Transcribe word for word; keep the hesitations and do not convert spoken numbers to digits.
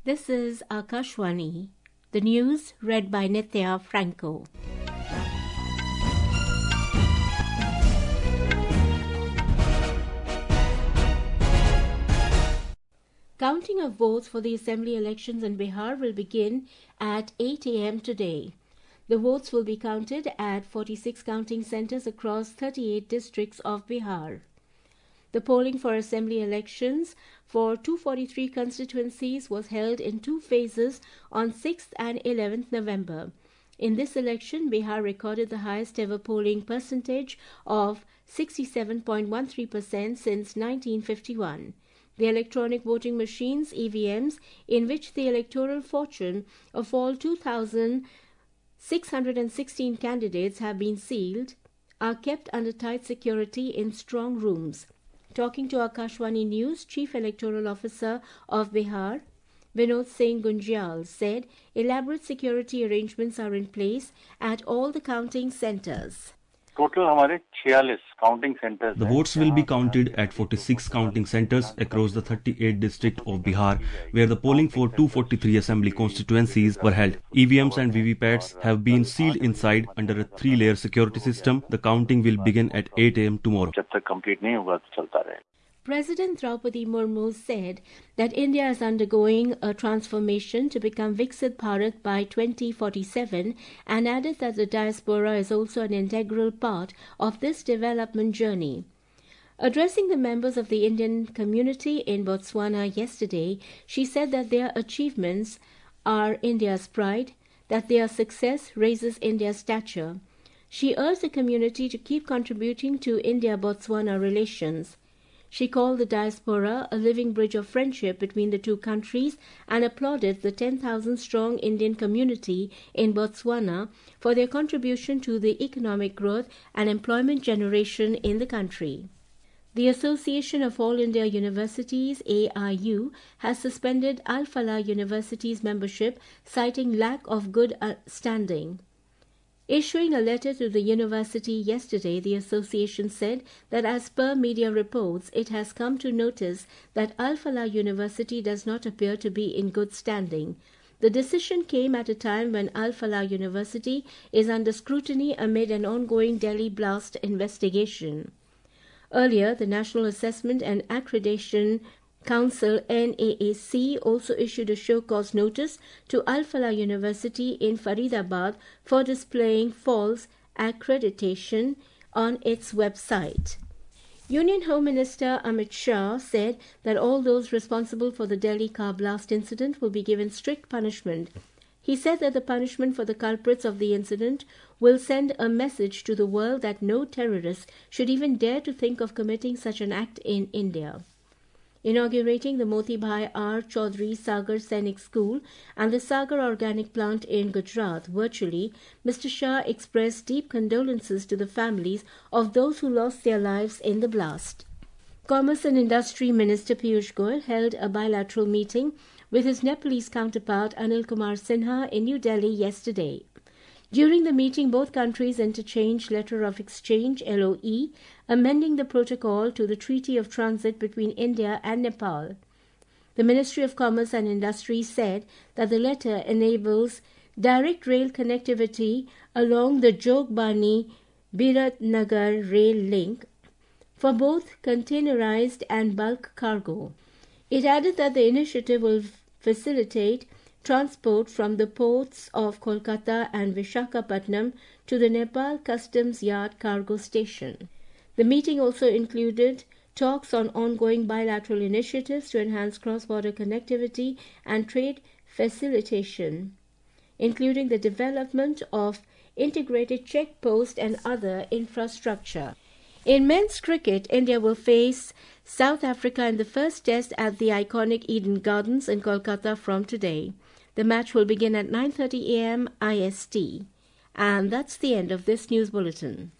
This is Akashwani, the news read by Nithya Franco. Counting of votes for the assembly elections in Bihar will begin at eight a.m. today. The votes will be counted at forty-six counting centers across thirty-eight districts of Bihar. The polling for assembly elections for two hundred forty-three constituencies was held in two phases on sixth and eleventh November. In this election, Bihar recorded the highest ever polling percentage of sixty-seven point one three percent since nineteen fifty-one. The electronic voting machines, E V Ms, in which the electoral fortune of all two thousand six hundred sixteen candidates have been sealed, are kept under tight security in strong rooms. Talking to Akashwani News, Chief Electoral Officer of Bihar, Vinod Singh Gunjal, said elaborate security arrangements are in place at all the counting centers. Total हमारे छियालीस counting centers. The votes will be counted at forty-six counting centers across the thirty-eight districts of Bihar, where the polling for two hundred forty-three assembly constituencies were held. E V Ms and V V Pats have been sealed inside under a three-layer security system. The counting will begin at eight a.m. tomorrow. जब तक complete नहीं होगा तो चलता रहेगा. President Draupadi Murmu said that India is undergoing a transformation to become Viksit Bharat by twenty forty-seven and added that the diaspora is also an integral part of this development journey. Addressing the members of the Indian community in Botswana yesterday, she said that their achievements are India's pride, that their success raises India's stature. She urged the community to keep contributing to India-Botswana relations. She called the diaspora a living bridge of friendship between the two countries and applauded the ten thousand strong Indian community in Botswana for their contribution to the economic growth and employment generation in the country. The Association of All India Universities, A I U, has suspended Al Falah University's membership, citing lack of good standing. Issuing a letter to the university yesterday, the association said that as per media reports, it has come to notice that Al Falah University does not appear to be in good standing. The decision came at a time when Al Falah University is under scrutiny amid an ongoing Delhi blast investigation. Earlier, the National Assessment and Accreditation Council N A A C also issued a show-cause notice to Al Falah University in Faridabad for displaying false accreditation on its website. Union Home Minister Amit Shah said that all those responsible for the Delhi car blast incident will be given strict punishment. He said that the punishment for the culprits of the incident will send a message to the world that no terrorist should even dare to think of committing such an act in India. Inaugurating the Motibhai R. Chaudhary Sagar Sainik School and the Sagar Organic Plant in Gujarat virtually, Mister Shah expressed deep condolences to the families of those who lost their lives in the blast. Commerce and Industry Minister Piyush Goyal held a bilateral meeting with his Nepalese counterpart Anil Kumar Sinha in New Delhi yesterday. During the meeting, both countries interchanged Letter of Exchange L O E, amending the protocol to the Treaty of Transit between India and Nepal. The Ministry of Commerce and Industry said that the letter enables direct rail connectivity along the Jogbani-Biratnagar rail link for both containerized and bulk cargo. It added that the initiative will facilitate transport from the ports of Kolkata and Visakhapatnam to the Nepal Customs Yard cargo station. The meeting also included talks on ongoing bilateral initiatives to enhance cross-border connectivity and trade facilitation, including the development of integrated check post and other infrastructure. In men's cricket, India will face South Africa in the first test at the iconic Eden Gardens in Kolkata from today. The match will begin at nine thirty a.m. I S T. And that's the end of this news bulletin.